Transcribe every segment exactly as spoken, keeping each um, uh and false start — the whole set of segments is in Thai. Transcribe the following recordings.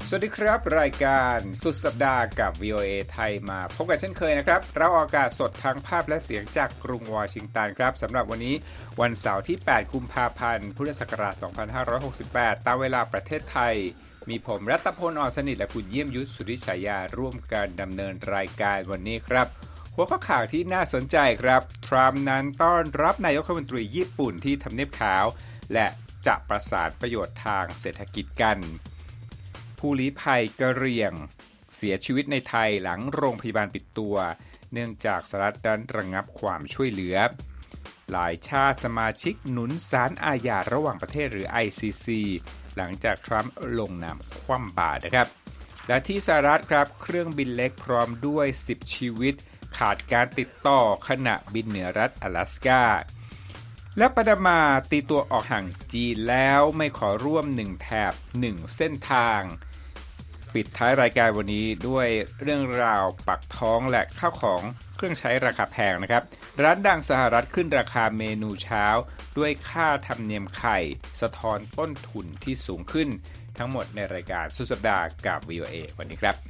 สวัสดีครับรายการสุดสัปดาห์กับ วี โอ เอ ไทยมาพบกันเช่นเคยนะครับเราออกอากาศสดทางภาพและเสียงจากกรุงวอชิงตันครับสำหรับวันนี้วันเสาร์ที่แปดกุมภาพันธ์พุทธศักราชสองพันห้าร้อยหกสิบแปดตามเวลาประเทศไทยมีผมรัตพล อ่อนสนิทและคุณเยี่ยมยุทธสุริฉายาร่วมกันดำเนินรายการวันนี้ครับหัวข้อข่าวที่น่าสนใจครับทรัมป์นั้นต้อนรับนายกรัฐมนตรีญี่ปุ่นที่ทำเนียบขาวและจะประสานประโยชน์ทางเศรษฐกิจกันผู้ลี้ภัยกะเหรี่ยงเสียชีวิตในไทยหลังโรงพยาบาลปิดตัวเนื่องจากสหรัฐนั้นระงับความช่วยเหลือหลายชาติสมาชิกหนุนศาลอาญาระหว่างประเทศหรือ ไอ ซี ซี หลังจากทรัมป์ลงนามคว่ำบาตรนะครับและที่สหรัฐครับเครื่องบินเล็กพร้อมด้วยสิบชีวิตขาดการติดต่อขณะบินเหนือรัฐ阿拉斯ก้าและปานามาตีตัวออกห่างจีนแล้วไม่ขอร่วมหนึ่งแถบหนึ่งเส้นทางปิดท้ายรายการวันนี้ด้วยเรื่องราวปักท้องและข้าวของเครื่องใช้ราคาแพงนะครับร้านดังสหรัฐขึ้นราคาเมนูเช้าด้วยค่าธรรมเนียมไข่สะท้อนต้นทุนที่สูงขึ้นทั้งหมดในรายการสุดสัปดาห์กับ วี โอ เอ วันนี้ครับ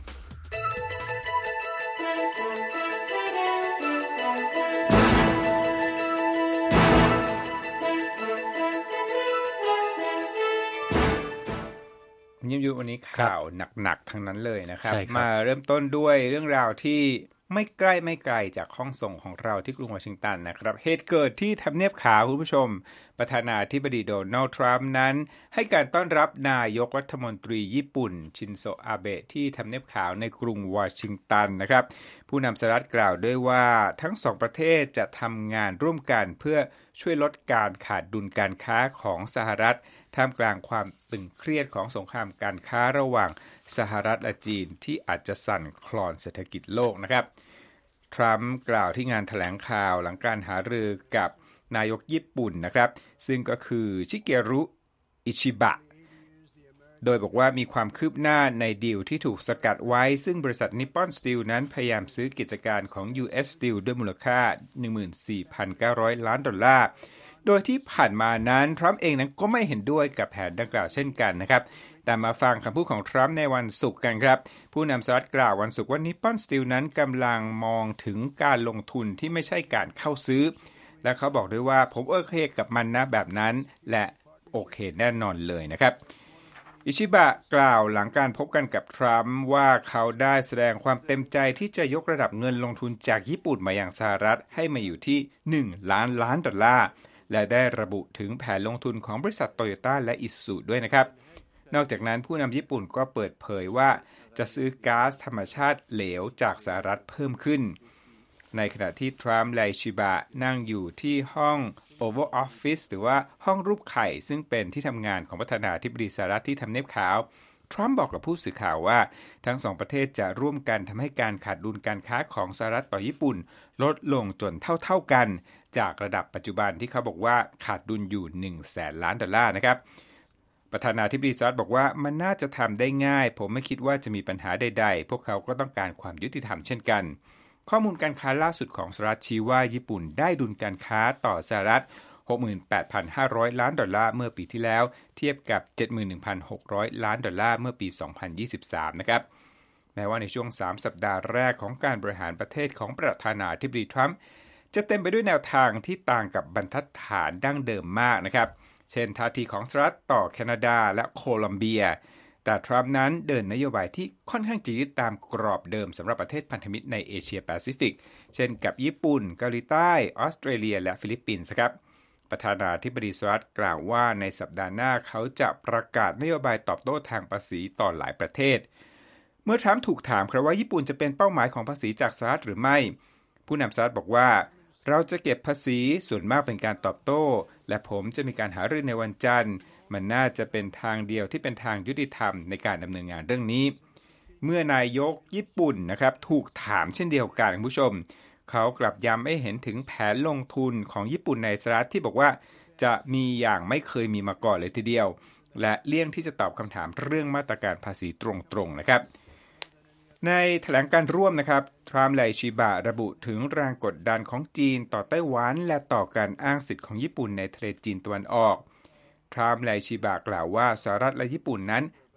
ยิ้มยุวันนี้ข่าวหนักๆทั้งนั้นเลยนะครับมาเริ่มต้นด้วยเรื่องราวที่ไม่ใกล้ไม่ไกลจากห้องส่งของเราที่กรุงวอชิงตันนะครับเหตุเกิดที่ทำเนียบขาวคุณผู้ชมประธานาธิบดีโดนัลด์ทรัมป์นั้นให้การต้อนรับนายกรัฐมนตรีญี่ปุ่นชินโซอาเบะที่ทำเนียบขาวในกรุงวอชิงตันนะครับผู้นำสหรัฐกล่าวด้วยว่าทั้งสองประเทศจะทำงานร่วมกันเพื่อช่วยลดการขาดดุลการค้าของสหรัฐท่ามกลางความตึงเครียดของสงครามการค้าระหว่างสหรัฐและจีนที่อาจจะสั่นคลอนเศรษฐกิจโลกนะครับทรัมป์กล่าวที่งานแถลงข่าวหลังการหารือกับนายกญี่ปุ่นนะครับซึ่งก็คือชิเกรุอิชิบะโดยบอกว่ามีความคืบหน้าในดีลที่ถูกสกัดไว้ซึ่งบริษัท Nippon Steel นั้นพยายามซื้อกิจการของ ยู เอส Steel ด้วยมูลค่า หนึ่งหมื่นสี่พันเก้าร้อย ล้านดอลลาร์โดยที่ผ่านมานั้นทรัมป์เองนั้นก็ไม่เห็นด้วยกับแผนดังกล่าวเช่นกันนะครับแต่มาฟังคำพูดของทรัมป์ในวันศุกร์กันครับผู้นำสหรัฐกล่าววันศุกร์ว่า Nippon Steel นั้นกำลังมองถึงการลงทุนที่ไม่ใช่การเข้าซื้อและเขาบอกด้วยว่าผมโอเคกับมันนะแบบนั้นและโอเคแน่นอนเลยนะครับอิชิบะกล่าวหลังการพบกันกับทรัมป์ว่าเขาได้แสดงความเต็มใจที่จะยกระดับเงินลงทุนจากญี่ปุ่นมายังสหรัฐให้มาอยู่ที่หนึ่งล้านล้านดอลลาร์และได้ระบุถึงแผนลงทุนของบริษัทโตโยต้าและอิซูซุด้วยนะครับนอกจากนั้นผู้นำญี่ปุ่นก็เปิดเผยว่าจะซื้อก๊าซธรรมชาติเหลวจากสหรัฐเพิ่มขึ้นในขณะที่ทรัมป์และอิชิบะนั่งอยู่ที่ห้อง Oval Office หรือว่าห้องรูปไข่ซึ่งเป็นที่ทำงานของประธานาธิบดีสหรัฐที่ทำเนียบขาวทรัมป์บอกกับผู้สื่อข่าวว่าทั้งสองประเทศจะร่วมกันทำให้การขาดดุลการค้าของสหรัฐต่อญี่ปุ่นลดลงจนเท่าๆกันจากระดับปัจจุบันที่เขาบอกว่าขาดดุลอยู่หนึ่งแสนล้านดอลลาร์นะครับประธานาธิบดีสหรัฐบอกว่ามันน่าจะทำได้ง่ายผมไม่คิดว่าจะมีปัญหาใดๆพวกเขาก็ต้องการความยุติธรรมเช่นกันข้อมูลการค้าล่าสุดของสหรัฐชี้ว่าญี่ปุ่นได้ดุลการค้าต่อสหรัฐ หกหมื่นแปดพันห้าร้อย ล้านดอลลาร์เมื่อปีที่แล้วเทียบกับ เจ็ดหมื่นหนึ่งพันหกร้อย ล้านดอลลาร์เมื่อปี สองพันยี่สิบสาม นะครับแม้ว่าในช่วงสามสัปดาห์แรกของการบริหารประเทศของประธานาธิบดีทรัมป์จะเต็มไปด้วยแนวทางที่ต่างกับบรรทัดฐานดั้งเดิมมากนะครับเช่นท่าทีของสหรัฐต่อแคนาดาและโคลอมเบียแต่ทรัมป์นั้นเดินนโยบายที่ค่อนข้างจะยึดตามกรอบเดิมสำหรับประเทศพันธมิตรในเอเชียแปซิฟิกเช่นกับญี่ปุ่นเกาหลีใต้ออสเตรเลียและฟิลิปปินส์ครับประธานาธิบดีสหรัฐกล่าวว่าในสัปดาห์หน้าเขาจะประกาศนโยบายตอบโต้ทางภาษีต่อหลายประเทศเมื่อทรัมป์ถูกถามครับว่าญี่ปุ่นจะเป็นเป้าหมายของภาษีจากสหรัฐหรือไม่ผู้นำสหรัฐบอกว่าเราจะเก็บภาษีส่วนมากเป็นการตอบโต้และผมจะมีการหารือในวันจันทร์มันน่าจะเป็นทางเดียวที่เป็นทางยุติธรรมในการดำเนินงานเรื่องนี้เมื่อนายกญี่ปุ่นนะครับถูกถามเช่นเดียวกันคุณผู้ชมเขากลับย้ำให้เห็นถึงแผนลงทุนของญี่ปุ่นในสหรัฐที่บอกว่าจะมีอย่างไม่เคยมีมาก่อนเลยทีเดียวและเลี่ยงที่จะตอบคำถามเรื่องมาตรการภาษีตรงๆนะครับในแถลงการร่วมนะครับทรัมป์และอิชิบะระบุถึงแรงกดดันของจีนต่อไต้หวันและต่อการอ้างสิทธิ์ของญี่ปุ่นในทะเลจีนตะวันออกทรัมป์และอิชิบะกล่าวว่าสหรัฐและญี่ปุ่นนั้น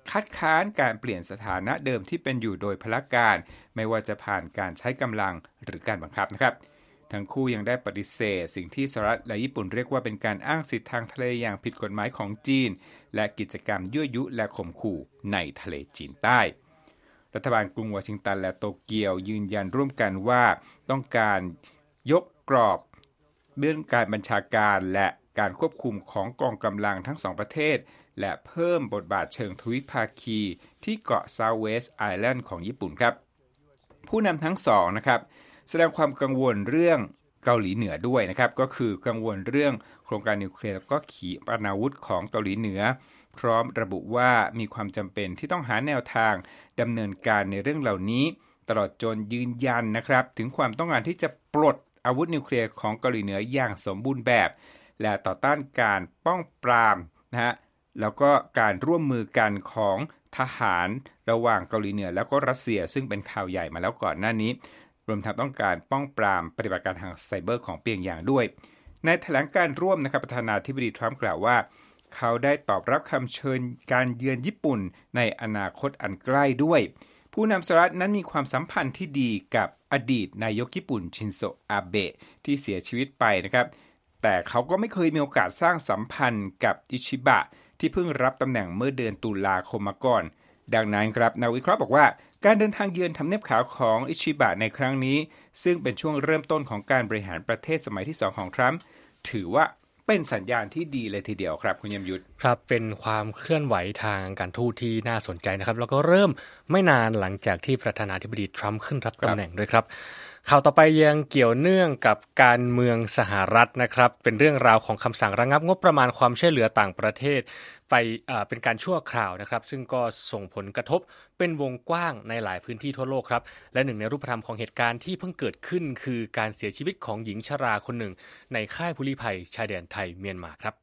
คัดค้านการเปลี่ยนสถานะเดิมที่เป็นอยู่โดยพลการไม่ว่าจะผ่านการใช้กำลังหรือการบังคับนะครับทั้งคู่ยังได้ปฏิเสธสิ่งที่สหรัฐและญี่ปุ่นเรียกว่าเป็นการอ้างสิทธิทางทะเลอย่างผิดกฎหมายของจีนและกิจกรรมยั่วยุและข่มขู่ในทะเลจีนใต้รัฐบาลกรุงวอชิงตันและโตเกียวยืนยันร่วมกันว่าต้องการยกกรอบเรื่องการบัญชาการและการควบคุมของกองกำลังทั้งสองประเทศและเพิ่มบทบาทเชิงทวิภาคีที่เกาะ South West Island ของญี่ปุ่นครับผู้นำทั้งสองนะครับแสดงความกังวลเรื่องเกาหลีเหนือด้วยนะครับก็คือกังวลเรื่องโครงการนิวเคลียร์และก็ขีปนาวุธของเกาหลีเหนือพร้อมระบุว่ามีความจำเป็นที่ต้องหาแนวทางดำเนินการในเรื่องเหล่านี้ตลอดจนยืนยันนะครับถึงความต้องการที่จะปลดอาวุธนิวเคลียร์ของเกาหลีเหนืออย่างสมบูรณ์แบบและต่อต้านการป้องปรามนะฮะแล้วก็การร่วมมือกันของทหารระหว่างเกาหลีเหนือแล้วก็รัสเซียซึ่งเป็นข่าวใหญ่มาแล้วก่อนหน้านี้รวมทั้งต้องการป้องปรามปฏิบัติการทางไซเบอร์ของเปียงยางด้วยในแถลงการร่วมนะครับประธานาธิบดีทรัมป์กล่าวว่าเขาได้ตอบรับคำเชิญการเยือนญี่ปุ่นในอนาคตอันใกล้ด้วยผู้นำสหรัฐนั้นมีความสัมพันธ์ที่ดีกับอดีตนายกญี่ปุ่นชินโซอาเบะที่เสียชีวิตไปนะครับแต่เขาก็ไม่เคยมีโอกาสสร้างสัมพันธ์กับอิชิบะที่เพิ่งรับตำแหน่งเมื่อเดือนตุลาคมมาก่อนดังนั้นครับนักวิเคราะห์บอกว่าการเดินทางเยือนทำเนียบขาวของอิชิบะในครั้งนี้ซึ่งเป็นช่วงเริ่มต้นของการบริหารประเทศสมัยที่สองของทรัมป์ถือว่าเป็นสัญญาณที่ดีเลยทีเดียวครับคุณยมยุทธครับเป็นความเคลื่อนไหวทางการทูตที่น่าสนใจนะครับแล้วก็เริ่มไม่นานหลังจากที่ประธานาธิบดีทรัมป์ขึ้นรับตำแหน่งด้วยครับข่าวต่อไปยังเกี่ยวเนื่องกับการเมืองสหรัฐนะครับเป็นเรื่องราวของคำสั่งระงับงบประมาณความช่วยเหลือต่างประเทศไปเป็นการชั่วคราวนะครับซึ่งก็ส่งผลกระทบเป็นวงกว้างในหลายพื้นที่ทั่วโลกครับและหนึ่งในรูปธรรมของเหตุการณ์ที่เพิ่งเกิดขึ้นคือการเสียชีวิตของหญิงชราคนหนึ่งในค่ายผู้ลี้ภัยชายแดนไทยเมียนมาครับ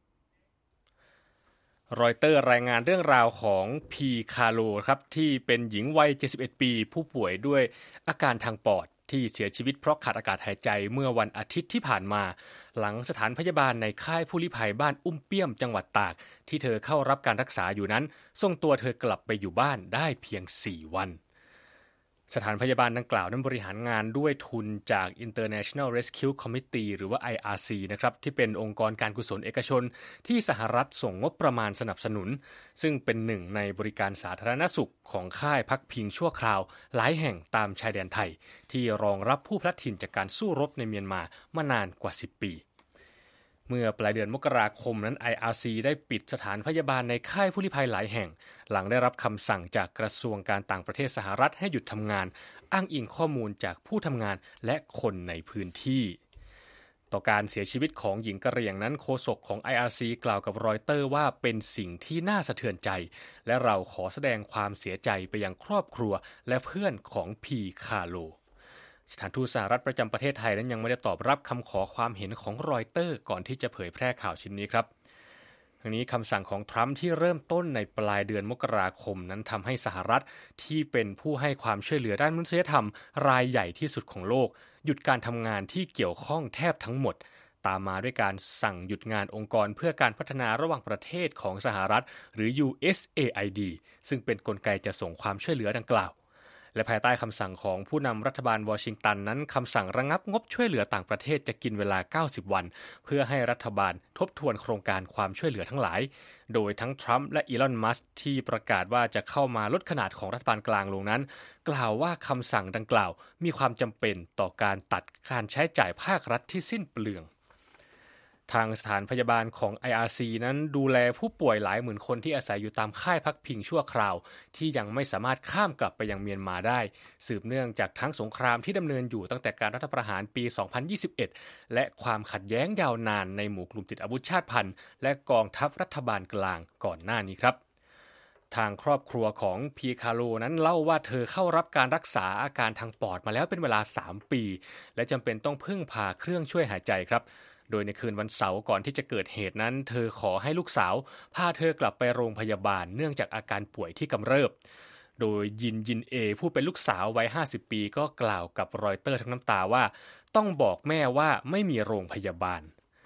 รอยเตอร์รายงานเรื่องราวของพีคาโลครับที่เป็นหญิงวัยเจ็ดสิบเอ็ดปีผู้ป่วยด้วยอาการทางปอดที่เสียชีวิตเพราะขาดอากาศหายใจเมื่อวันอาทิตย์ที่ผ่านมาหลังสถานพยาบาลในค่ายผู้ลี้ภัยบ้านอุ้มเปี้ยมจังหวัดตากที่เธอเข้ารับการรักษาอยู่นั้นส่งตัวเธอกลับไปอยู่บ้านได้เพียงสี่วันสถานพยาบาลดังกล่าวนั้นบริหารงานด้วยทุนจาก International Rescue Committee หรือว่า ไอ อาร์ ซี นะครับที่เป็นองค์กรการกุศลเอกชนที่สหรัฐส่งงบประมาณสนับสนุนซึ่งเป็นหนึ่งในบริการสาธารณสุขของค่ายพักพิงชั่วคราวหลายแห่งตามชายแดนไทยที่รองรับผู้พลัดถิ่นจากการสู้รบในเมียนมามานานกว่าสิบปีเมื่อปลายเดือนมกราคมนั้น ไอ อาร์ ซี ได้ปิดสถานพยาบาลในค่ายผู้ลี้ภัยหลายแห่งหลังได้รับคำสั่งจากกระทรวงการต่างประเทศสหรัฐให้หยุดทำงานอ้างอิงข้อมูลจากผู้ทำงานและคนในพื้นที่ต่อการเสียชีวิตของหญิงกะเหรี่ยงนั้นโฆษกของ ไอ อาร์ ซี กล่าวกับรอยเตอร์ว่าเป็นสิ่งที่น่าสะเทือนใจและเราขอแสดงความเสียใจไปยังครอบครัวและเพื่อนของพีคาโลสถานทูตสหรัฐประจำประเทศไทยนั้นยังไม่ได้ตอบรับคำขอความเห็นของรอยเตอร์ก่อนที่จะเผยแพร่ข่าวชิ้นนี้ครับทั้งนี้คำสั่งของทรัมป์ที่เริ่มต้นในปลายเดือนมกราคมนั้นทำให้สหรัฐที่เป็นผู้ให้ความช่วยเหลือด้านมนุษยธรรมรายใหญ่ที่สุดของโลกหยุดการทำงานที่เกี่ยวข้องแทบทั้งหมดตามมาด้วยการสั่งหยุดงานองค์กรเพื่อการพัฒนาระหว่างประเทศของสหรัฐหรือ ยู เอส เอ ไอ ดี ซึ่งเป็นกลไกจะส่งความช่วยเหลือดังกล่าวและภายใต้คำสั่งของผู้นำรัฐบาลวอชิงตันนั้นคำสั่งระงับงบช่วยเหลือต่างประเทศจะกินเวลาเก้าสิบวันเพื่อให้รัฐบาลทบทวนโครงการความช่วยเหลือทั้งหลายโดยทั้งทรัมป์และอีลอนมัสก์ที่ประกาศว่าจะเข้ามาลดขนาดของรัฐบาลกลางลงนั้นกล่าวว่าคำสั่งดังกล่าวมีความจำเป็นต่อการตัดการใช้จ่ายภาครัฐที่สิ้นเปลืองทางสถานพยาบาลของ ไอ อาร์ ซี นั้นดูแลผู้ป่วยหลายหมื่นคนที่อาศัยอยู่ตามค่ายพักพิงชั่วคราวที่ยังไม่สามารถข้ามกลับไปยังเมียนมาได้สืบเนื่องจากทั้งสงครามที่ดำเนินอยู่ตั้งแต่การรัฐประหารปี สองพันยี่สิบเอ็ด และความขัดแย้งยาวนานในหมู่กลุ่มติดอาวุธชาติพันธุ์และกองทัพรัฐบาลกลางก่อนหน้านี้ครับทางครอบครัวของพีคาโลนั้นเล่าว่าเธอเข้ารับการรักษาอาการทางปอดมาแล้วเป็นเวลาสามปีและจำเป็นต้องพึ่งพาเครื่องช่วยหายใจครับโดยในคืนวันเสาร์ก่อนที่จะเกิดเหตุนั้นเธอขอให้ลูกสาวพาเธอกลับไปโรงพยาบาลเนื่องจากอาการป่วยที่กำเริบโดยยินยินเอผู้เป็นลูกสาววัยห้าสิบปีก็กล่าวกับรอยเตอร์ทั้งน้ำตาว่าต้องบอกแม่ว่าไม่มีโรงพยาบาล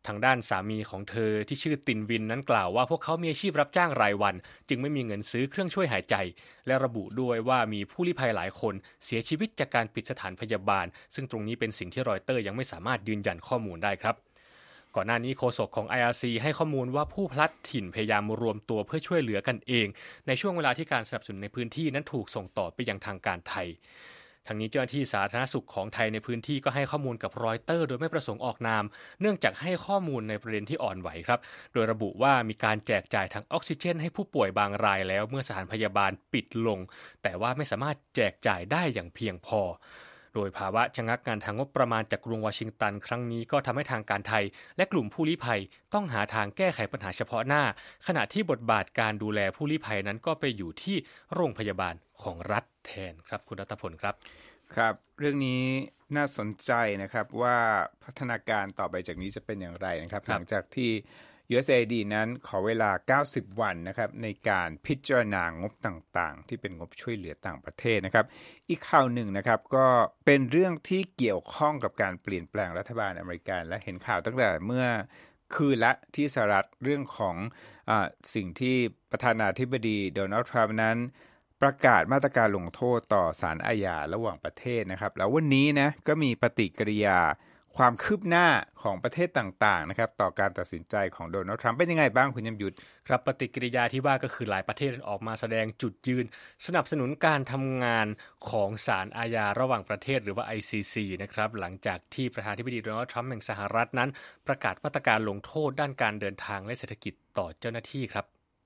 ทางด้านสามีของเธอที่ชื่อตินวินนั้นกล่าวว่าพวกเขามีอาชีพรับจ้างรายวันจึงไม่มีเงินซื้อเครื่องช่วยหายใจและระบุด้วยว่ามีผู้ลี้ภัยหลายคนเสียชีวิตจากการปิดสถานพยาบาลซึ่งตรงนี้เป็นสิ่งที่รอยเตอร์ยังไม่สามารถยืนยันข้อมูลได้ครับก่อนหน้านี้โฆษกของ ไอ อาร์ ซี ให้ข้อมูลว่าผู้พลัดถิ่นพยายามรวมตัวเพื่อช่วยเหลือกันเองในช่วงเวลาที่การสนับสนุนในพื้นที่นั้นถูกส่งต่อไปยังทางการไทยทางนี้เจ้าหน้าที่สาธารณสุขของไทยในพื้นที่ก็ให้ข้อมูลกับรอยเตอร์โดยไม่ประสงค์ออกนามเนื่องจากให้ข้อมูลในประเด็นที่อ่อนไหวครับโดยระบุว่ามีการแจกจ่ายถังออกซิเจนให้ผู้ป่วยบางรายแล้วเมื่อสถานพยาบาลปิดลงแต่ว่าไม่สามารถแจกจ่ายได้อย่างเพียงพอโดยภาวะชะงักงานทางงบประมาณจากกรุงวอชิงตันครั้งนี้ก็ทำให้ทางการไทยและกลุ่มผู้ลี้ภัยต้องหาทางแก้ไขปัญหาเฉพาะหน้าขณะที่บทบาทการดูแลผู้ลี้ภัยนั้นก็ไปอยู่ที่โรงพยาบาลของรัฐแทนครับคุณรัตพลครับครับเรื่องนี้น่าสนใจนะครับว่าพัฒนาการต่อไปจากนี้จะเป็นอย่างไรนะครับหลังจากที่ ยู เอส เอ ไอ ดี นั้นขอเวลาเก้าสิบวันนะครับในการพิจารณางบต่างๆที่เป็นงบช่วยเหลือต่างประเทศนะครับอีกข่าวหนึ่งนะครับก็เป็นเรื่องที่เกี่ยวข้องกับการเปลี่ยนแปลงรัฐบาลอเมริกันและเห็นข่าวตั้งแต่เมื่อคืนละที่สหรัฐเรื่องของอ่าสิ่งที่ประธานาธิบดีโดนัลด์ทรัมป์นั้นประกาศมาตรการลงโทษต่อศาลอาญาระหว่างประเทศนะครับแล้ววันนี้นะก็มีปฏิกิริยาความคืบหน้าของประเทศต่างๆนะครับต่อการตัดสินใจของโดนัลด์ทรัมป์เป็นยังไงบ้างคุณยมยุทธครับปฏิกิริยาที่ว่าก็คือหลายประเทศออกมาแสดงจุดยืนสนับสนุนการทำงานของศาลอาญาระหว่างประเทศหรือว่า ไอ ซี ซี นะครับหลังจากที่ประธานาธิบดีโดนัลด์ทรัมป์แห่งสหรัฐนั้นประกาศมาตรการลงโทษด้านการเดินทางและเศรษฐกิจต่อเจ้าหน้าที่ครับ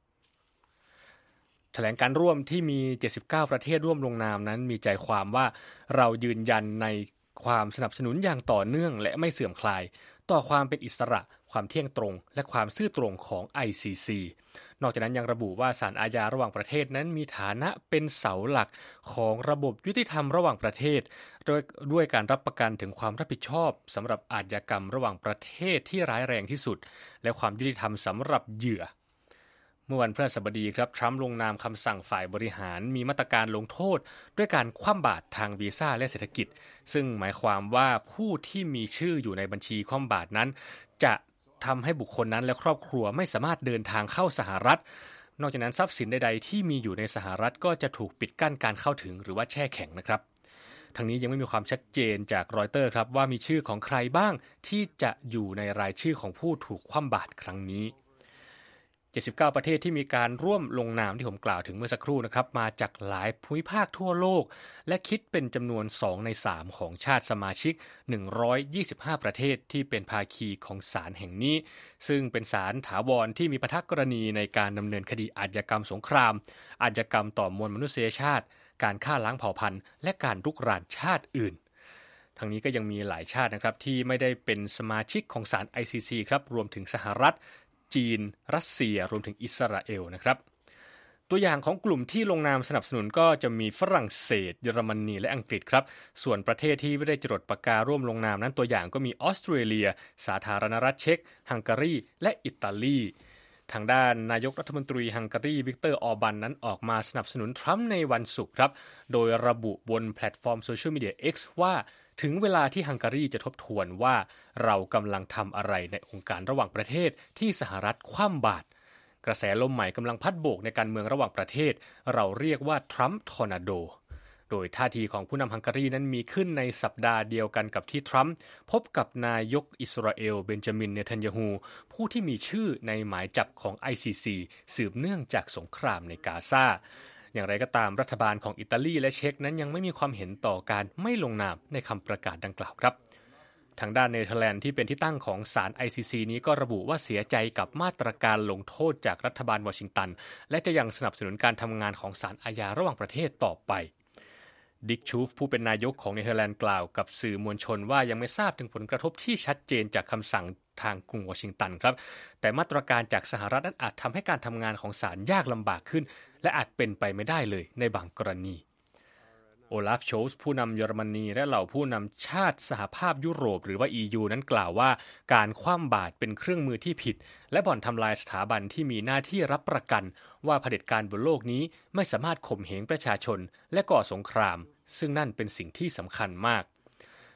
แถลงการร่วมที่มีเจ็ดสิบเก้าประเทศร่วมลงนามนั้นมีใจความว่าเรายืนยันในความสนับสนุนอย่างต่อเนื่องและไม่เสื่อมคลายต่อความเป็นอิสระความเที่ยงตรงและความซื่อตรงของ ไอ ซี ซี นอกจากนั้นยังระบุว่าศาลอาญาระหว่างประเทศนั้นมีฐานะเป็นเสาหลักของระบบยุติธรรมระหว่างประเทศโดยด้วยการรับประกันถึงความรับผิดชอบสำหรับอาชญากรรมระหว่างประเทศที่ร้ายแรงที่สุดและความยุติธรรมสำหรับเหยื่อเมื่อวันพฤหัสบดีครับทรัมป์ลงนามคำสั่งฝ่ายบริหารมีมาตรการลงโทษด้วยการคว่ำบาตรทางวีซ่าและเศรษฐกิจซึ่งหมายความว่าผู้ที่มีชื่ออยู่ในบัญชีคว่ำบาตรนั้นจะทำให้บุคคลนั้นและครอบครัวไม่สามารถเดินทางเข้าสหรัฐนอกจากนั้นทรัพย์สินใดๆที่มีอยู่ในสหรัฐก็จะถูกปิดกั้นการเข้าถึงหรือว่าแช่แข็งนะครับทั้งนี้ยังไม่มีความชัดเจนจากรอยเตอร์ครับว่ามีชื่อของใครบ้างที่จะอยู่ในรายชื่อของผู้ถูกคว่ำบาตรครั้งนี้เจ็ดสิบเก้าประเทศที่มีการร่วมลงนามที่ผมกล่าวถึงเมื่อสักครู่นะครับมาจากหลายภูมิภาคทั่วโลกและคิดเป็นจำนวนสองในสามของชาติสมาชิกหนึ่งร้อยยี่สิบห้าประเทศที่เป็นภาคีของศาลแห่งนี้ซึ่งเป็นศาลถาวรที่มีพันธกรณีในการดำเนินคดีอาชญากรรมสงครามอาชญากรรมต่อมวลมนุษยชาติการฆ่าล้างเผ่าพันธุ์และการรุกรานชาติอื่นทั้งนี้ก็ยังมีหลายชาตินะครับที่ไม่ได้เป็นสมาชิกของศาล ไอ ซี ซี ครับรวมถึงสหรัฐจีนรัสเซียรวมถึงอิสราเอลนะครับตัวอย่างของกลุ่มที่ลงนามสนับสนุนก็จะมีฝรั่งเศสเยอรมนีและอังกฤษครับส่วนประเทศที่ไม่ได้จดปากการ่วมลงนามนั้นตัวอย่างก็มีออสเตรเลียสาธารณรัฐเช็กฮังการีและอิตาลีทางด้านนายกรัฐมนตรีฮังการีวิกเตอร์ออร์บันนั้นออกมาสนับสนุนทรัมป์ในวันศุกร์ครับโดยระบุบนแพลตฟอร์มโซเชียลมีเดีย X ว่าถึงเวลาที่ฮังการีจะทบทวนว่าเรากำลังทำอะไรในองค์การระหว่างประเทศที่สหรัฐคว่ำบาตรกระแสลมใหม่กำลังพัดโบกในการเมืองระหว่างประเทศเราเรียกว่าทรัมป์ทอร์นาโดโดยท่าทีของผู้นำฮังการีนั้นมีขึ้นในสัปดาห์เดียวกันกับที่ทรัมป์พบกับนายกอิสราเอลเบนจามินเนทันยาฮูผู้ที่มีชื่อในหมายจับของ ไอ ซี ซี สืบเนื่องจากสงครามในกาซาอย่างไรก็ตามรัฐบาลของอิตาลีและเช็กนั้นยังไม่มีความเห็นต่อการไม่ลงนามในคำประกาศดังกล่าวครับทางด้านเนเธอร์แลนด์ที่เป็นที่ตั้งของศาล ไอ ซี ซี นี้ก็ระบุว่าเสียใจกับมาตรการลงโทษจากรัฐบาลวอชิงตันและจะยังสนับสนุนการทำงานของศาลอาญาระหว่างประเทศต่อไปดิกชูฟผู้เป็นนายกของเนเธอร์แลนด์กล่าวกับสื่อมวลชนว่ายังไม่ทราบถึงผลกระทบที่ชัดเจนจากคำสั่งทางกรุงวอชิงตันครับแต่มาตรการจากสหรัฐนั้นอาจทำให้การทำงานของศาลยากลำบากขึ้นและอาจเป็นไปไม่ได้เลยในบางกรณีโอลาฟโชลส์ผู้นำเยอรมนีและเหล่าผู้นำชาติสหภาพยุโรปหรือว่า อี ยู นั้นกล่าวว่าการคว่ำบาตรเป็นเครื่องมือที่ผิดและบ่อนทำลายสถาบันที่มีหน้าที่รับประกันว่าเผด็จการบนโลกนี้ไม่สามารถข่มเหงประชาชนและก่อสงครามซึ่งนั่นเป็นสิ่งที่สำคัญมาก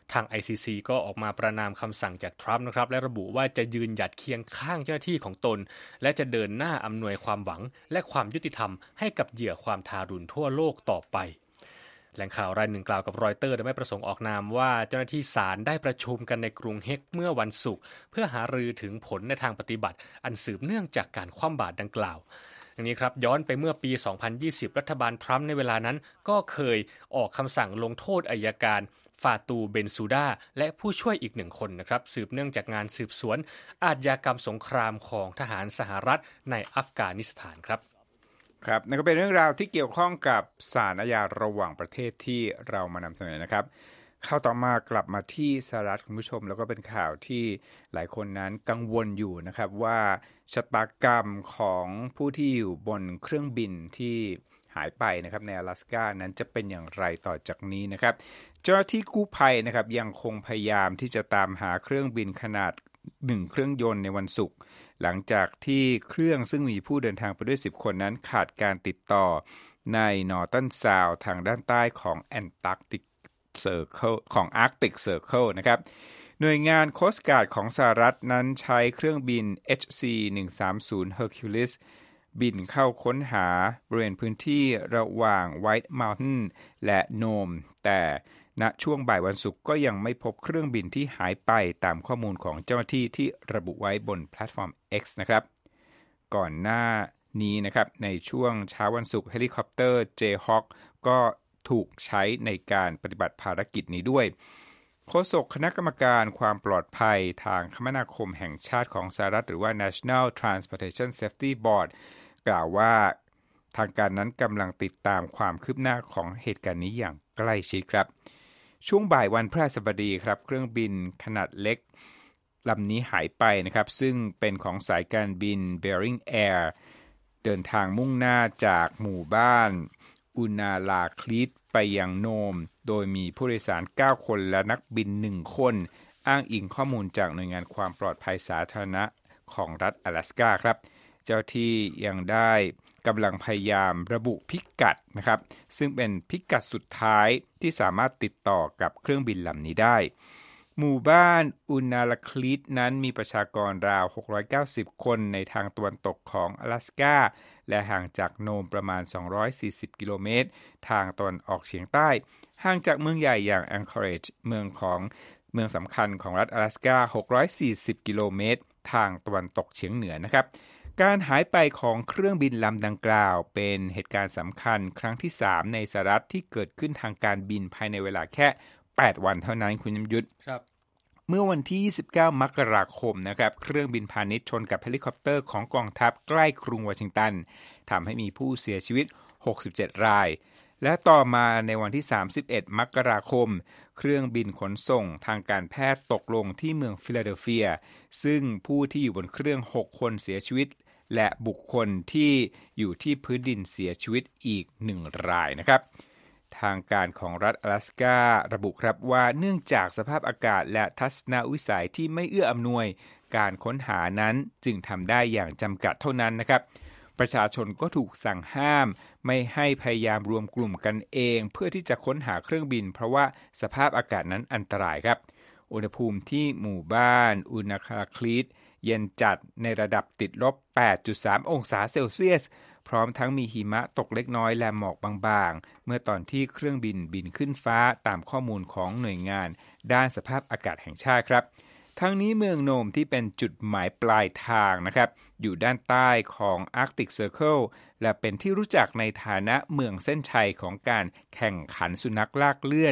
ทาง ไอ ซี ซี ก็ออกมาประณามคำสั่งจากทรัมป์นะครับและระบุว่าจะยืนหยัดเคียงข้างเจ้าหน้าที่ของตนและจะเดินหน้าอำนวยความหวังและความยุติธรรมให้กับเหยื่อความทารุณทั่วโลกต่อไปแหล่งข่าวรายหนึ่งกล่าวกับรอยเตอร์โดยไม่ประสงค์ออกนามว่าเจ้าหน้าที่ศาลได้ประชุมกันในกรุงเฮกเมื่อวันศุกร์เพื่อหารือถึงผลในทางปฏิบัติอันสืบเนื่องจากการคว่ำบาตรดังกล่าวอย่างนี้ครับย้อนไปเมื่อปีสองพันยี่สิบรัฐบาลทรัมป์ในเวลานั้นก็เคยออกคำสั่งลงโทษอัยการฟาตูเบนซูดาและผู้ช่วยอีกหนึ่งคนนะครับสืบเนื่องจากงานสืบสวนอาชญากรรมสงครามของทหารสหรัฐในอัฟกานิสถานครับครับนั่นก็เป็นเรื่องราวที่เกี่ยวข้องกับศาลอาญาระหว่างประเทศที่เรามานำเสนอนะครับข่าวต่อมากลับมาที่สหรัฐคุณผู้ชมแล้วก็เป็นข่าวที่หลายคนนั้นกังวลอยู่นะครับว่าชะตากรรมของผู้ที่อยู่บนเครื่องบินที่หายไปนะครับใน阿拉斯ก้านั้นจะเป็นอย่างไรต่อจากนี้นะครับเจ้าหน้าที่กู้ภัยนะครับยังคงพยายามที่จะตามหาเครื่องบินขนาดหนึ่งเครื่องยนต์ในวันศุกร์หลังจากที่เครื่องซึ่งมีผู้เดินทางไปด้วยสิบคนนั้นขาดการติดต่อในนอร์ตันซาวด์ทางด้านใต้ของแอนตาร์กติกเซอร์เคิลของอาร์กติกเซอร์เคิลนะครับหน่วยงานโคสต์การ์ดของสหรัฐนั้นใช้เครื่องบิน เอช ซี หนึ่งสามศูนย์ Hercules บินเข้าค้นหาบริเวณพื้นที่ระหว่าง White Mountain และโนมแต่ณช่วงบ่ายวันศุกร์ก็ยังไม่พบเครื่องบินที่หายไปตามข้อมูลของเจ้าหน้าที่ที่ระบุไว้บนแพลตฟอร์ม X นะครับก่อนหน้านี้นะครับในช่วงเช้าวันศุกร์เฮลิคอปเตอร์ Jayhawk ก็ถูกใช้ในการปฏิบัติภารกิจนี้ด้วยโฆษกคณะกรรมการความปลอดภัยทางคมนาคมแห่งชาติของสหรัฐหรือว่า National Transportation Safety Board กล่าวว่าทางการนั้นกำลังติดตามความคืบหน้าของเหตุการณ์นี้อย่างใกล้ชิดครับช่วงบ่ายวันพฤหัสบดีครับเครื่องบินขนาดเล็กลำนี้หายไปนะครับซึ่งเป็นของสายการบิน Bering Air เดินทางมุ่งหน้าจากหมู่บ้านอุนาลาคลิตไปยังโนมโดยมีผู้โดยสารเก้าคนและนักบินหนึ่งคนอ้างอิงข้อมูลจากหน่วยงานความปลอดภัยสาธารณะของรัฐ阿拉斯ก้าครับเจ้าที่ยังได้กำลังพยายามระบุพิกัดนะครับซึ่งเป็นพิกัดสุดท้ายที่สามารถติดต่อกับเครื่องบินลำนี้ได้หมู่บ้านอุนาลาคลิตนั้นมีประชากรราวหกร้อยเก้าสิบคนในทางตะวันตกของ阿拉斯ก้าและห่างจากโนมประมาณสองร้อยสี่สิบกิโลเมตรทางตะวันออกเฉียงใต้ห่างจากเมืองใหญ่อย่างแองเคอเรจเมืองของเมืองสำคัญของรัฐ阿拉斯ก้าหกร้อยสี่สิบกิโลเมตรทางตะวันตกเฉียงเหนือนะครับการหายไปของเครื่องบินลำดังกล่าวเป็นเหตุการณ์สำคัญครั้งที่สามในสหรัฐที่เกิดขึ้นทางการบินภายในเวลาแค่แปดวันเท่านั้นคุณยมยุทธครับเมื่อวันที่ยี่สิบเก้ามกราคมนะครับเครื่องบินพาณิชย์ชนกับเฮลิคอปเตอร์ของกองทัพใกล้กรุงวอชิงตันทำให้มีผู้เสียชีวิตหกสิบเจ็ดรายและต่อมาในวันที่สามสิบเอ็ดมกราคมเครื่องบินขนส่งทางการแพทย์ตกลงที่เมืองฟิลาเดลเฟียซึ่งผู้ที่อยู่บนเครื่องหกคนเสียชีวิตและบุคคลที่อยู่ที่พื้นดินเสียชีวิตอีกหนึ่งรายนะครับทางการของรัฐ阿拉斯การะบุครับว่าเนื่องจากสภาพอากาศและทัศนวิสัยที่ไม่เอื้ออำนวยการค้นหานั้นจึงทำได้อย่างจำกัดเท่านั้นนะครับประชาชนก็ถูกสั่งห้ามไม่ให้พยายามรวมกลุ่มกันเองเพื่อที่จะค้นหาเครื่องบินเพราะว่าสภาพอากาศนั้นอันตรายครับอุณหภูมิที่หมู่บ้านอุนาคาคลีตเย็นจัดในระดับติดลบ แปดจุดสาม องศาเซลเซียสพร้อมทั้งมีหิมะตกเล็กน้อยและหมอกบางๆเมื่อตอนที่เครื่องบินบินขึ้นฟ้าตามข้อมูลของหน่วยงานด้านสภาพอากาศแห่งชาติครับทั้งนี้เมืองโนมที่เป็นจุดหมายปลายทางนะครับอยู่ด้านใต้ของ Arctic Circle และเป็นที่รู้จักในฐานะเมืองเส้นชัยของการแข่งขันสุนัขลากเลื่อน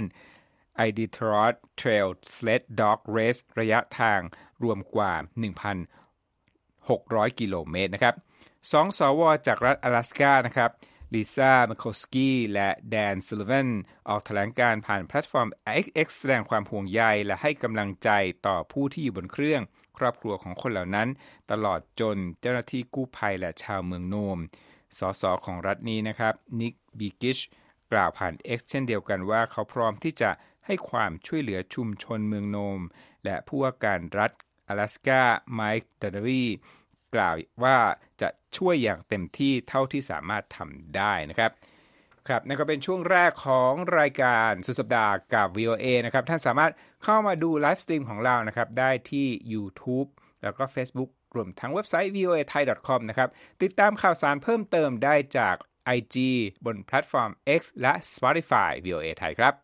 Iditarod Trail Sled Dog Race ระยะทางรวมกว่า หนึ่งพันหกร้อย กิโลเมตรนะครับสองสวจากรัฐ阿拉斯ก้านะครับลิซ่า แมคโคสกี้และแดน ซัลลิวันออกแถลงการผ่านแพลตฟอร์ม X แสดงความห่วงใยและให้กำลังใจต่อผู้ที่อยู่บนเครื่องครอบครัวของคนเหล่านั้นตลอดจนเจ้าหน้าที่กู้ภัยและชาวเมืองโนมสสของรัฐนี้นะครับนิกบิกิชกล่าวผ่าน X เช่นเดียวกันว่าเขาพร้อมที่จะให้ความช่วยเหลือชุมชนเมืองโนมและผู้ว่าการรัฐ阿拉斯ก้าไมค์ดันเดอรีกล่าวว่าจะช่วยอย่างเต็มที่เท่าที่สามารถทำได้นะครับครับนั่นก็เป็นช่วงแรกของรายการสุดสัปดาห์กับ วี โอ เอ นะครับท่านสามารถเข้ามาดูไลฟ์สตรีมของเรานะครับได้ที่ YouTube แล้วก็ Facebook รวมทั้งเว็บไซต์ วี โอ เอ ไทย ดอท คอม นะครับติดตามข่าวสารเพิ่มเติมได้จาก ไอ จี บนแพลตฟอร์ม X และ Spotify วี โอ เอ ไทยครับ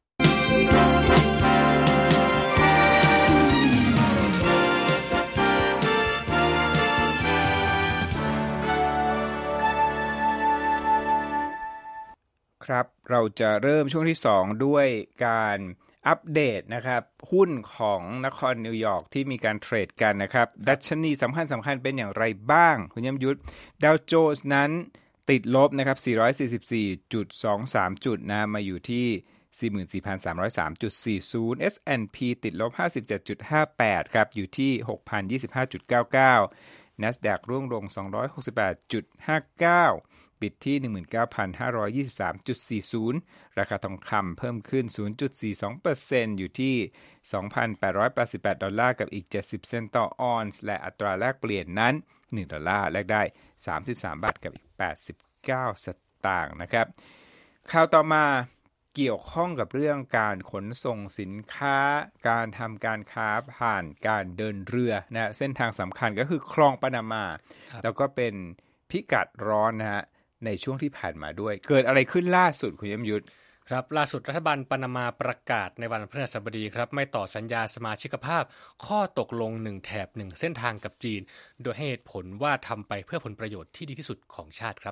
ครับเราจะเริ่มช่วงที่สองด้วยการอัปเดตนะครับหุ้นของนครนิวยอร์กที่มีการเทรดกันนะครับดัชนีสำคัญสำคัญเป็นอย่างไรบ้างคุณยมยุทธดาวโจนส์นั้นติดลบนะครับ สี่ร้อยสี่สิบสี่จุดสองสาม จุดนะมาอยู่ที่ สี่หมื่นสี่พันสามร้อยสามจุดสี่ศูนย์ เอส แอนด์ พี ติดลบ ห้าสิบเจ็ดจุดห้าแปด ครับอยู่ที่ หกพันยี่สิบห้าจุดเก้าเก้า NASDAQ ร่วงลง สองร้อยหกสิบแปดจุดห้าเก้าปิดที่ หนึ่งหมื่นเก้าพันห้าร้อยยี่สิบสามจุดสี่ศูนย์ ราคาทองคำเพิ่มขึ้น ศูนย์จุดสี่สองเปอร์เซ็นต์ อยู่ที่ สองพันแปดร้อยแปดสิบแปด ดอลลาร์กับอีกเจ็ดสิบเซนต์ต่อออนซ์และอัตราแลกเปลี่ยนนั้นหนึ่งดอลลาร์แลกได้สามสิบสามบาทกับอีกแปดสิบเก้าสตางค์นะครับข่าวต่อมาเกี่ยวข้องกับเรื่องการขนส่งสินค้าการทำการค้าผ่านการเดินเรือนะเส้นทางสำคัญก็คือคลองปานามาแล้วก็เป็นพิกัดร้อนนะฮะในช่วงที่ผ่านมาด้วยเกิดอะไรขึ้นล่าสุดคุณยมยุทธครับล่าสุดรัฐบาลปานามาประกาศในวันพฤหัสบดีครับไม่ต่อสัญญาสมาชิกภาพข้อตกลงหนึ่งแถบหนึ่งเส้นทางกับจีนโดยให้เหตุผลว่าทำไปเพื่อผลประโยชน์ที่ดีที่สุดของชาติครับ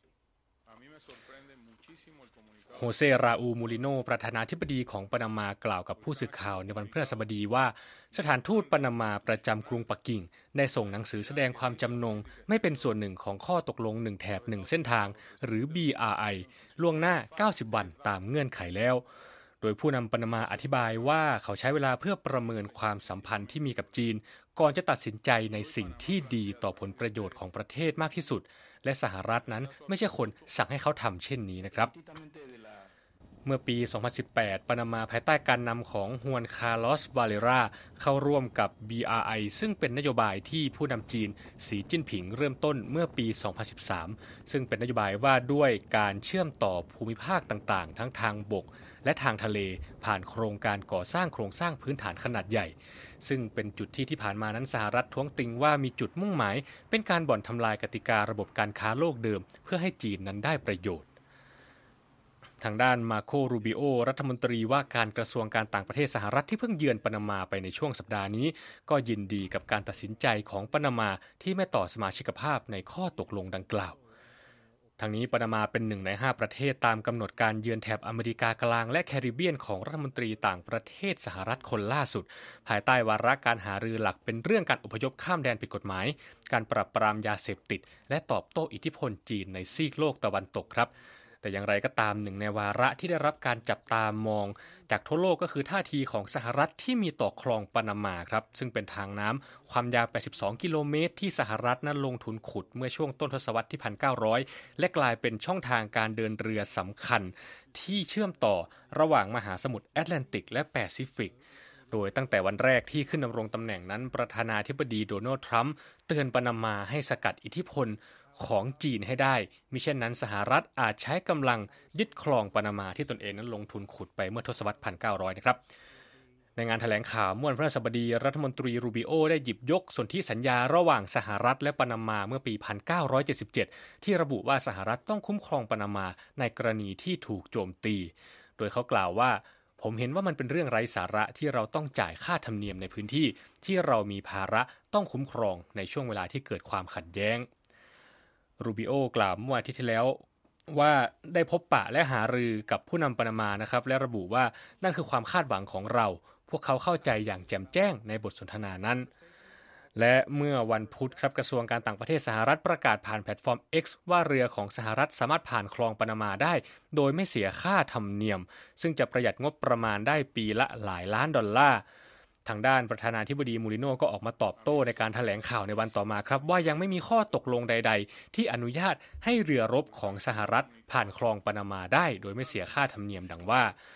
โฮเซราอูมูลิโนประธานาธิบดีของปานามา กล่าวกับผู้สื่อข่าวในวันพฤหัสบดีว่าสถานทูตปานามาประจำกรุงปักกิ่งได้ส่งหนังสือแสดงความจำนงไม่เป็นส่วนหนึ่งของข้อตกลงหนึ่งแถบหนึ่งเส้นทางหรือ บี อาร์ ไอ ล่วงหน้าเก้าสิบวันตามเงื่อนไขแล้วโดยผู้นำปานามาอธิบายว่าเขาใช้เวลาเพื่อประเมินความสัมพันธ์ที่มีกับจีนก่อนจะตัดสินใจในสิ่งที่ดีต่อผลประโยชน์ของประเทศมากที่สุดและสหรัฐนั้นไม่ใช่คนสั่งให้เขาทำเช่นนี้นะครับเมื่อปี สองพันสิบแปด ปานามาภายใต้การนำของฮวนคาร์ลอส วาเลราเข้าร่วมกับ บี อาร์ ไอ ซึ่งเป็นนโยบายที่ผู้นำจีนสีจิ้นผิงเริ่มต้นเมื่อปี สองพันสิบสาม ซึ่งเป็นนโยบายว่าด้วยการเชื่อมต่อภูมิภาคต่างๆทั้งทางบกและทางทะเลผ่านโครงการก่อสร้างโครงสร้างพื้นฐานขนาดใหญ่ซึ่งเป็นจุดที่ที่ผ่านมานั้นสหรัฐท้วงติงว่ามีจุดมุ่งหมายเป็นการบ่อนทำลายกติการะบบการค้าโลกเดิมเพื่อให้จีนนั้นได้ประโยชน์ทางด้านมาโค รูบิโอรัฐมนตรีว่าการกระทรวงการต่างประเทศสหรัฐที่เพิ่งเยือนปานามาไปในช่วงสัปดาห์นี้ก็ยินดีกับการตัดสินใจของปานามาที่ไม่ต่อสมาชิกภาพในข้อตกลงดังกล่าวทางนี้ปานามาเป็นหนึ่งในห้าประเทศตามกำหนดการเยือนแถบอเมริกากลางและแคริบเบียนของรัฐมนตรีต่างประเทศสหรัฐคนล่าสุดภายใต้วาระการหารือหลักเป็นเรื่องการอพยพข้ามแดนผิดกฎหมายการปราบปรามยาเสพติดและตอบโต้อิทธิพลจีนในซีกโลกตะวันตกครับแต่อย่างไรก็ตามหนึ่งในวาระที่ได้รับการจับตามองจากทั่วโลกก็คือท่าทีของสหรัฐที่มีต่อคลองปานามาครับซึ่งเป็นทางน้ำความยาวแปดสิบสองกิโลเมตรที่สหรัฐนั้นลงทุนขุดเมื่อช่วงต้นทศวรรษที่หนึ่งพันเก้าร้อยและกลายเป็นช่องทางการเดินเรือสำคัญที่เชื่อมต่อระหว่างมหาสมุทรแอตแลนติกและแปซิฟิกโดยตั้งแต่วันแรกที่ขึ้นดำรงตำแหน่งนั้นประธานาธิบดีโดนัลด์ทรัมป์เตือนปานามาให้สกัดอิทธิพลของจีนให้ได้มิเช่นนั้นสหรัฐอาจใช้กำลังยึดครองปานามาที่ตนเองนั้นลงทุนขุดไปเมื่อทศวรรษหนึ่งพันเก้าร้อยนะครับในงานแถลงข่าวเมื่อวันพฤหัสบดีรัฐมนตรีรูบิโอได้หยิบยกสนธิสัญญาระหว่างสหรัฐและปานามาเมื่อปีหนึ่งพันเก้าร้อยเจ็ดสิบเจ็ดที่ระบุว่าสหรัฐต้องคุ้มครองปานามาในกรณีที่ถูกโจมตีโดยเขากล่าวว่าผมเห็นว่ามันเป็นเรื่องไร้สาระที่เราต้องจ่ายค่าธรรมเนียมในพื้นที่ที่เรามีภาระต้องคุ้มครองในช่วงเวลาที่เกิดความขัดแย้งรูบิโอกล่าวเมื่ออาทิตย์ที่แล้วว่าได้พบปะและหารือกับผู้นำปานามานะครับและระบุว่านั่นคือความคาดหวังของเราพวกเขาเข้าใจอย่างแจ่มแจ้งในบทสนทนานั้นและเมื่อวันพุธครับกระทรวงการต่างประเทศสหรัฐประกาศผ่านแพลตฟอร์ม X ว่าเรือของสหรัฐสามารถผ่านคลองปานามาได้โดยไม่เสียค่าธรรมเนียมซึ่งจะประหยัดงบประมาณได้ปีละหลายล้านดอลลาร์ทางด้านประธานาธิบดีมูริโน่ก็ออกมาตอบโต้ในการแถลงข่าวในวันต่อมาครับว่ายังไม่มีข้อตกลงใดๆที่อนุญาตให้เรือรบของสหรัฐผ่านคลองปานามาได้โดยไม่เสียค่าธรรมเนียมดังว่า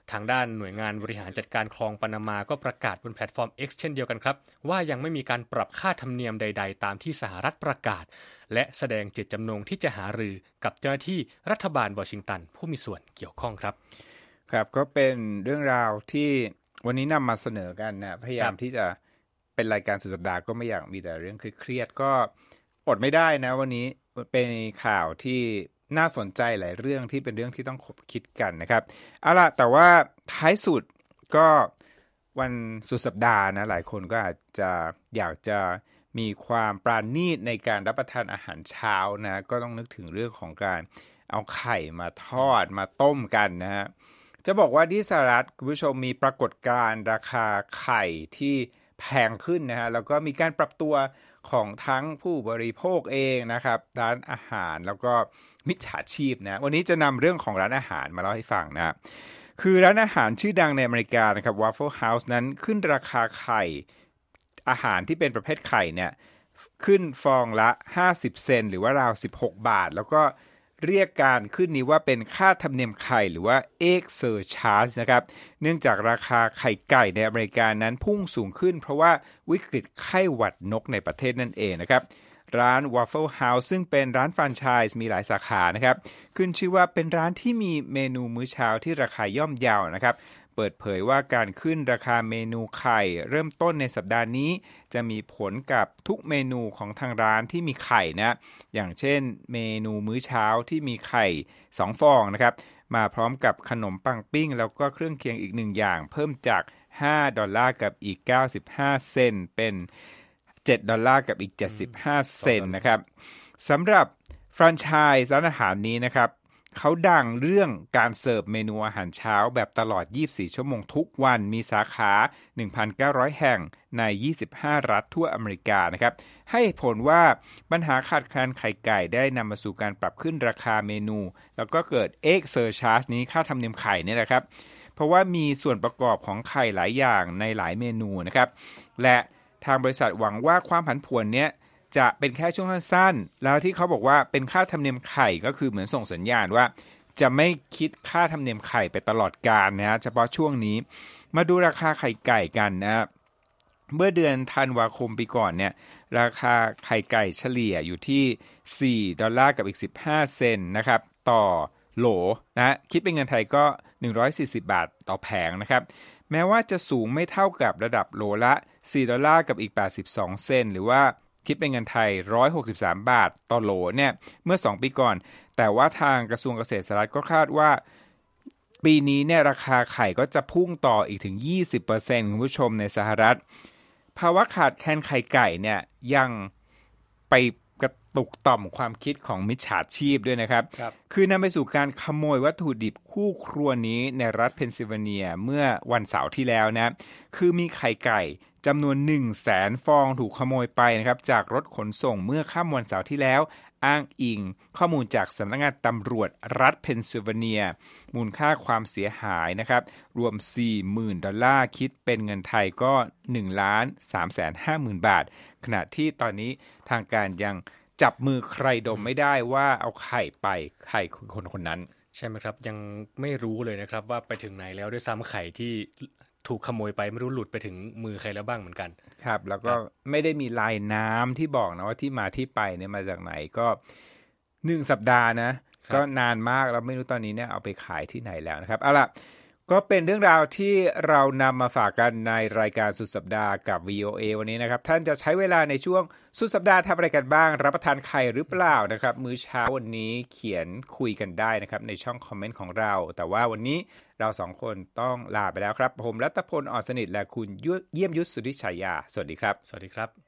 ทางด้านหน่วยงานบริหารจัดการคลองปานามาก็ประกาศบนแพลตฟอร์ม X เช่นเดียวกันครับว่ายังไม่มีการปรับค่าธรรมเนียมใดๆตามที่สหรัฐประกาศและแสดงเจตจำนงที่จะหารือกับเจ้าหน้าที่รัฐบาลวอชิงตันผู้มีส่วนเกี่ยวข้องครับครับก็เป็นเรื่องราวที่วันนี้นำมาเสนอกันนะพยายามที่จะเป็นรายการสุดสัปดาห์ก็ไม่อยากมีแต่เรื่องเครียดๆก็อดไม่ได้นะวันนี้เป็นข่าวที่น่าสนใจหลายเรื่องที่เป็นเรื่องที่ต้องคบคิดกันนะครับเอาล่ะแต่ว่าท้ายสุดก็วันสุดสัปดาห์นะหลายคนก็อาจจะอยากจะมีความปราณีตในการรับประทานอาหารเช้านะก็ต้องนึกถึงเรื่องของการเอาไข่มาทอดมาต้มกันนะฮะจะบอกว่าที่สหรัฐคุณผู้ชมมีปรากฏการณ์ราคาไข่ที่แพงขึ้นนะฮะแล้วก็มีการปรับตัวของทั้งผู้บริโภคเองนะครับร้านอาหารแล้วก็มิจฉาชีพนะวันนี้จะนำเรื่องของร้านอาหารมาเล่าให้ฟังนะคือร้านอาหารชื่อดังในอเมริกานะครับ Waffle House นั้นขึ้นราคาไข่อาหารที่เป็นประเภทไข่เนี่ยขึ้นฟองละห้าสิบเซนต์หรือว่าราวสิบหกบาทแล้วก็เรียกการขึ้นนี้ว่าเป็นค่าธรรมเนียมไข่หรือว่า egg surcharge นะครับเนื่องจากราคาไข่ไก่ในอเมริกานั้นพุ่งสูงขึ้นเพราะว่าวิกฤตไข้หวัดนกในประเทศนั่นเองนะครับร้าน Waffle House ซึ่งเป็นร้านแฟรนไชส์มีหลายสาขานะครับขึ้นชื่อว่าเป็นร้านที่มีเมนูมื้อเช้าที่ราคาย่อมเยานะครับเปิดเผยว่าการขึ้นราคาเมนูไข่เริ่มต้นในสัปดาห์นี้จะมีผลกับทุกเมนูของทางร้านที่มีไข่นะอย่างเช่นเมนูมื้อเช้าที่มีไข่สองฟองนะครับมาพร้อมกับขนมปังปิ้งแล้วก็เครื่องเคียงอีกหนึ่งอย่างเพิ่มจากห้าดอลลาร์กับอีกเก้าสิบห้าเซนต์เป็นเจ็ดดอลลาร์กับอีกเจ็ดสิบห้าเซนต์นะครับสำหรับแฟรนไชส์ร้านอาหารนี้นะครับเขาดังเรื่องการเสิร์ฟเมนูอาหารเช้าแบบตลอดยี่สิบสี่ชั่วโมงทุกวันมีสาขา หนึ่งพันเก้าร้อย แห่งในยี่สิบห้ารัฐทั่วอเมริกานะครับให้ผลว่าปัญหาขาดแคลนไข่ไก่ได้นำมาสู่การปรับขึ้นราคาเมนูแล้วก็เกิด egg surcharge นี้ค่าธรรมเนียมไข่นี่แหละครับเพราะว่ามีส่วนประกอบของไข่หลายอย่างในหลายเมนูนะครับและทางบริษัทหวังว่าความผันผวนเนี้ยจะเป็นแค่ช่วงสั้นๆแล้วที่เขาบอกว่าเป็นค่าธรรมเนียมไข่ก็คือเหมือนส่งสัญญาณว่าจะไม่คิดค่าธรรมเนียมไข่ไปตลอดกาลนะฮะเฉพาะช่วงนี้มาดูราคาไข่ไก่กันนะเมื่อเดือนธันวาคมปีก่อนเนี่ยราคาไข่ไก่เฉลี่ยอยู่ที่สี่ดอลลาร์กับอีกสิบห้าเซนต์นะครับต่อโหลนะคิดเป็นเงินไทยก็หนึ่งร้อยสี่สิบบาทต่อแผงนะครับแม้ว่าจะสูงไม่เท่ากับระดับโหลละสี่ดอลลาร์กับอีกแปดสิบสองเซนต์หรือว่าคิดเป็นเงินไทยหนึ่งร้อยหกสิบสามบาทต่อโหลเนี่ยเมื่อสองปีก่อนแต่ว่าทางกระทรวงเกษตรสหรัฐก็คาดว่าปีนี้เนี่ยราคาไข่ก็จะพุ่งต่ออีกถึง ยี่สิบเปอร์เซ็นต์ คุณผู้ชมในสหรัฐภาวะขาดแคลนไข่ไก่เนี่ยยังไปกระตุกต่อมความคิดของมิจฉาชีพด้วยนะครับครับคือนำไปสู่การขโมยวัตถุดิบคู่ครัวนี้ในรัฐเพนซิลเวเนียเมื่อวันเสาร์ที่แล้วนะคือมีไข่ไก่จำนวน หนึ่งแสน ฟองถูกขโมยไปนะครับจากรถขนส่งเมื่อค่ำวันเสาร์ที่แล้วอ้างอิงข้อมูลจากสำนักงานตำรวจรัฐเพนซิลเวเนียมูลค่าความเสียหายนะครับรวม สี่หมื่น ดอลลาร์คิดเป็นเงินไทยก็ หนึ่งล้านสามแสนห้าหมื่น บาทขณะที่ตอนนี้ทางการยังจับมือใครดมไม่ได้ว่าเอาไข่ไปใครคือคนคนนั้นใช่ไหมครับยังไม่รู้เลยนะครับว่าไปถึงไหนแล้วด้วยซ้ำไข่ที่ถูกขโมยไปไม่รู้หลุดไปถึงมือใครแล้วบ้างเหมือนกันครับแล้วก็ไม่ได้มีลายน้ำที่บอกนะว่าที่มาที่ไปเนี่ยมาจากไหนก็หนึ่งสัปดาห์นะก็นานมากแล้วไม่รู้ตอนนี้เนี่ยเอาไปขายที่ไหนแล้วนะครับเอาล่ะก็เป็นเรื่องราวที่เรานำมาฝากกันในรายการสุดสัปดาห์กับ วี โอ เอ วันนี้นะครับท่านจะใช้เวลาในช่วงสุดสัปดาห์ทำอะไรกันบ้างรับประทานไข่หรือเปล่านะครับมื้อเช้าวันนี้เขียนคุยกันได้นะครับในช่องคอมเมนต์ของเราแต่ว่าวันนี้เราสองคนต้องลาไปแล้วครับผมรัตพล อ่อนสนิทและคุณเยี่ยมยุทธสุทธิชัยยาสวัสดีครับสวัสดีครับ